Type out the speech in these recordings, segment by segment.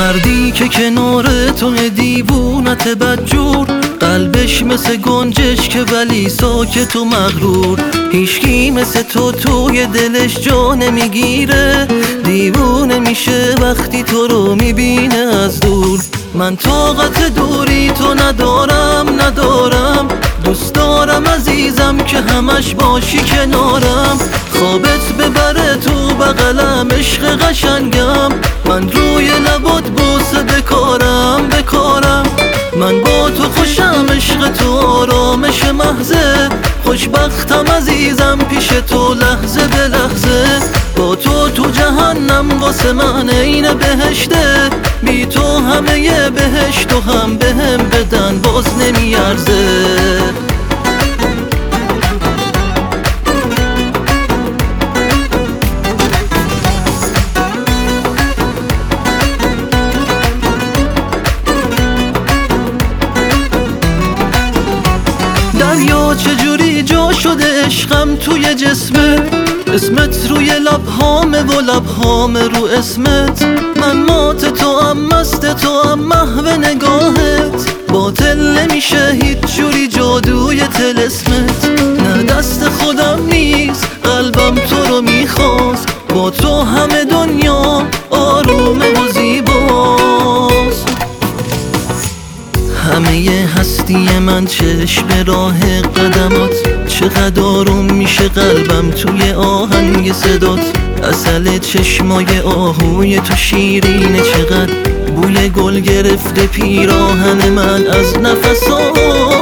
مردی که کنار تو دیوونت بدجور، قلبش مثل گنجش که ولی ساکت و مغرور. هیچکی مثل تو توی دلش جا نمیگیره، دیوونه میشه وقتی تو رو میبینه از دور. من طاقت دوری تو ندارم، دوست دارم عزیزم که همش باشی کنارم. خوابت ببره تو بغلم عشق قشنگم، من روی لبات بوسه بکارم. من با تو خوشم، عشق تو آرامش محضه، خوشبختم عزیزم پیش تو لحظه به لحظه. با تو جهنم واسه من عین بهشته، بی تو همه بهشت و هم بهم بدن باز نمیارزه. دریا چجوری جا شده عشقم توی جسمت، اسمت روی لبهامه و لبهام رو اسمت. من مات تو هم مست تو هم محو نگاهت، باطل نمیشه هیچ جوری جادوی طلسمت. نه دست خودم نیست قلبم تو رو میخواست، با تو همه دنیا آرومه و زیباست. همه هستی من چشم راه قدمات، چقدر آروم میشه قلبم توی آهنگ صدات. عسل چشمای آهوی تو شیرینه، چقدر بوی گل گرفته پیراهن من از نفسات.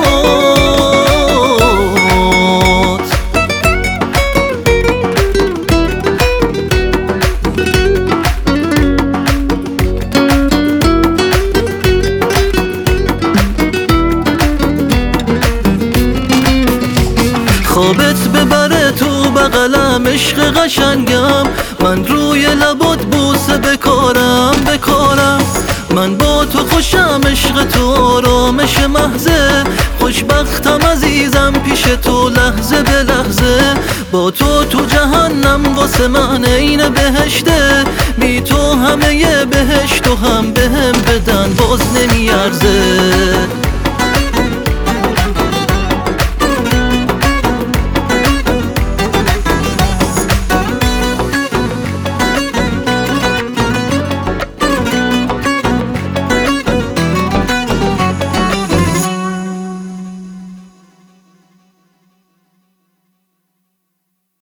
خوابت ببره تو بغلم عشق قشنگم، من روی لبات بوسه بکارم. من با تو خوشم، عشق تو آرامش محضه، خوشبختم عزیزم پیش تو لحظه به لحظه. با تو جهنم واسه من عین بهشته، بی تو همه بهشت و هم بهم بدن باز نمیارزه.